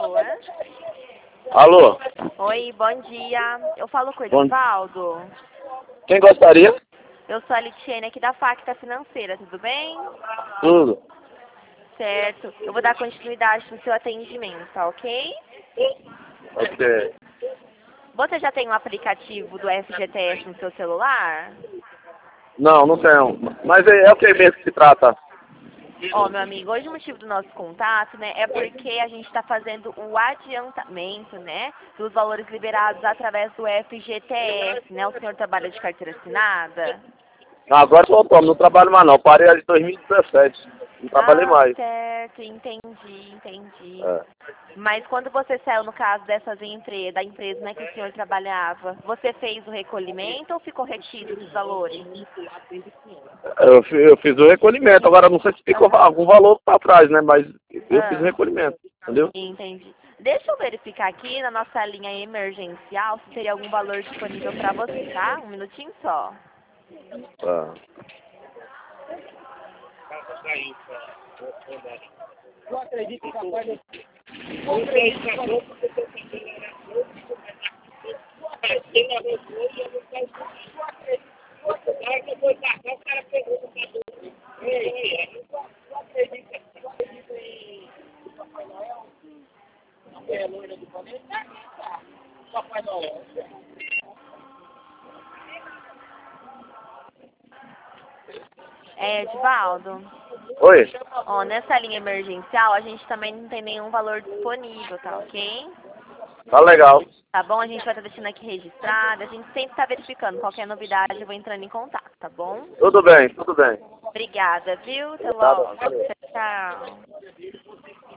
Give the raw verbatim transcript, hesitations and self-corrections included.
Alô? Alô? Oi, bom dia. Eu falo com o Bom- Edivaldo. Quem gostaria? Eu sou a Litiene aqui da Facta Financeira, tudo bem? Tudo. Certo. Eu vou dar continuidade no seu atendimento, tá ok? Ok. Você já tem um aplicativo do F G T S no seu celular? Não, não tenho. Mas é, é o que mesmo que se trata? Ó, meu amigo, hoje o motivo do nosso contato, né, é porque a gente está fazendo o adiantamento, né, dos valores liberados através do F G T S, né? O senhor trabalha de carteira assinada? Não, agora sou autônomo, não trabalho mais não. Parei ali em dois mil e dezessete. Não trabalhei Ah, mais. certo, entendi, entendi. É. Mas quando você saiu, no caso dessas empre da empresa, né, que o senhor trabalhava, você fez o recolhimento ou ficou retido dos valores? Eu, fi- eu fiz o recolhimento, agora não sei se ficou Aham. algum valor para trás, né? Mas eu fiz o Ah, recolhimento, entendeu? entendi. Deixa eu verificar aqui na nossa linha emergencial se teria algum valor disponível para você, tá? Um minutinho só. Tá. É, Edivaldo, Oi? ó, nessa linha emergencial a gente também não tem nenhum valor disponível, tá ok? Tá legal. Tá bom? A gente vai estar deixando aqui registrado, a gente sempre está verificando qualquer novidade, eu vou entrando em contato, tá bom? Tudo bem, tudo bem. Obrigada, viu? Até Nada, logo. valeu. Tchau, tchau.